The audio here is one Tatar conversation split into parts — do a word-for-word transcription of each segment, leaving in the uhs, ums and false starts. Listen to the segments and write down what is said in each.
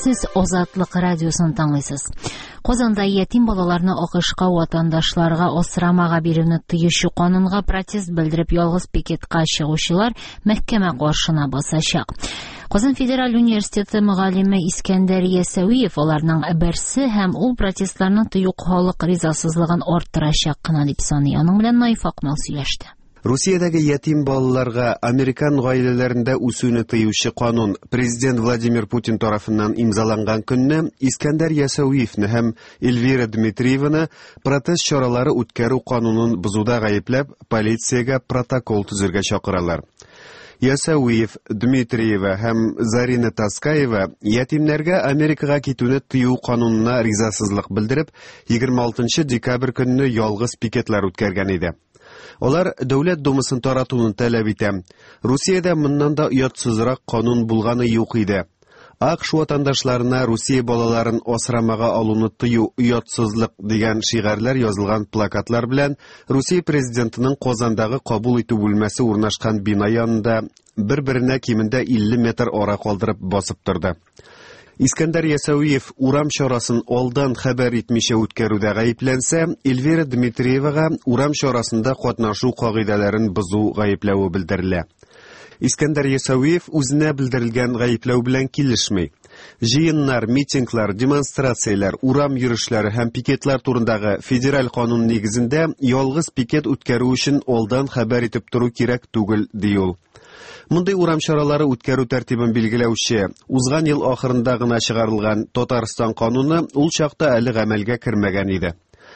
Сез Азатлык радиосын тыңлыйсыз. Казанда ятим балаларны АКШка ватандашларга асрамага бирүне тыючы канунга протест белдереп ялгыз пикетка чыгучылар мәхкәмә каршына басачак. Казан федераль университеты мөгаллиме Искәндәр Ясәвиев аларның берсе һәм ул протестларны тыю халык ризасызлыгын арттырачак кына дип саный. Аның белән Наиф Акмал сөйләште. Русиядәге ятим балаларга американ гаиләләрендә үсүне тыючы канун президент Владимир Путин тарафыннан имзаланган көнне Искәндәр Ясәвиевне һәм Эльвира Дмитриеваны протест чаралары үткәрү канунын бузуда гаепләп полициягә протокол төзергә чакыралар. Ясәвиев, Дмитриева һәм Зарина Таскаева ятимнәргә Америкага китүне тыю канунына ризасызлык белдереп, егерме алтынчы декабрь көнне ялгыз пикетлар үткәргән иде. Алар Дәүләт Думасын таратуны таләп итә. Русиядә моннан да оятсызрак канун булганы юк иде. АКШ ватандашларына Русия балаларын асрамага алуны тыю оятсызлык дигән шигарләр язылган плакатлар белән Русия президентының Казандагы кабул итү бүлмәсе урнашкан бина янында бер-беренә кимендә илле метр ара калдырып басып торды. Искәндәр Ясәвиев урам чарасын алдан хәбәр итмичә үткәрүдә гаепләнсә, Эльвира Дмитриевага урам чарасында катнашу кагыйдәләрен бозу гаепләве белдерелә. Искәндәр Ясәвиев үзенә белдерелгән гаепләү белән килешми. Җыеннар, митинглар, демонстрацияләр, урам йөрүшләре һәм пикетлар турындагы федераль канун нигезендә ялгыз пикет үткәрү өчен алдан хәбәр итеп тору кирәк түгел, ди ул. Мондый урам чаралары үткәрү тәртибен билгеләүче, узган ел ахырында гына чыгарылган Татарстан кануны ул чакта әле гамәлгә кермәгән иде.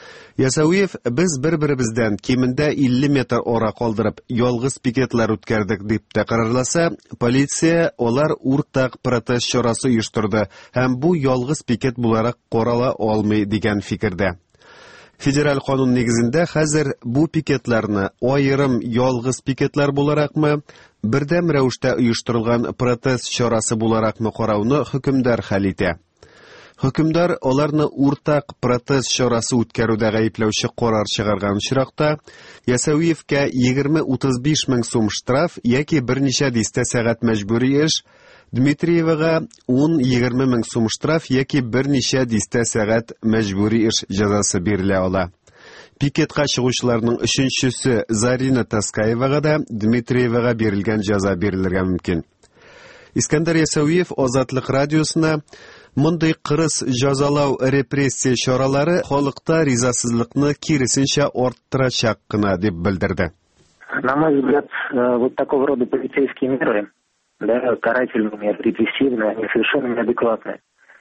Ясәвиев, без бер-беребездән кимендә илле метр ара калдырып, ялгыз пикетлар үткәрдек дип тәкърарласа, полиция алар уртак протест чарасы оештырды һәм бу ялгыз пикет буларак карала алмый дигән фикердә. Федераль канун нигезендә хәзер бу пикетларны аерым ялгыз пикетлар буларакмы, бердәм рәвештә оештырылган протест чарасы буларакмы карауны хөкемдар хәл итә. Хөкемдар аларны уртак протест чарасы үткәрүдә гаепләүче карар чыгарган очракта Ясәвиевкә егерме-утыз биш мең сум штраф яки берничә дистә сәгать мәҗбүри эш, Дмитриевага ун-егерме мең сум штраф яки берничә дистә сәгать мәҗбүри эш җәзасы бирелә ала. Пикетка чыгучыларның өченчесе Зарина Таскаевага да Дмитриевага бирелгән җәза бирелергә мөмкин. Искәндәр Ясәвиев Азатлык радиосына мондый кырыс җәзалау репрессия чаралары халыкта ризасызлыкны киресенчә арттырачак кына дип белдерде. На мой взгляд, вот такого рода полицейские меры, да, карательные, репрессивные, они совершенно неадекватны.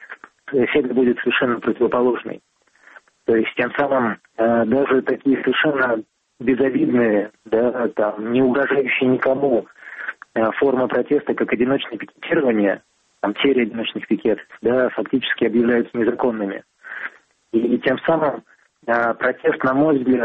Эффект будет совершенно противоположный. То есть тем самым э, даже такие совершенно безобидные, да, там, не угрожающие никому э, формы протеста, как одиночное пикетирование, там, серия одиночных пикетов, да, фактически объявляются незаконными. И, и тем самым э, протест, на мой взгляд,